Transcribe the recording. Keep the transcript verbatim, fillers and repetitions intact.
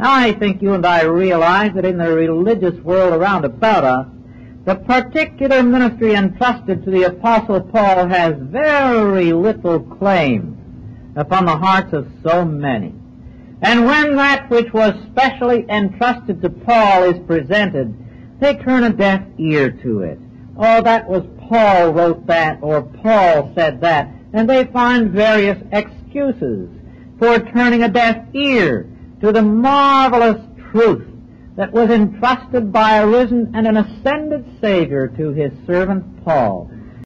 Now, I think you and I realize that in the religious world around about us, the particular ministry entrusted to the Apostle Paul has very little claim upon the hearts of so many. And when that which was specially entrusted to Paul is presented, they turn a deaf ear to it. Oh, that was Paul wrote that, or Paul said that, and they find various excuses for turning a deaf ear to the marvelous truth that was entrusted by a risen and an ascended Savior to his servant Paul.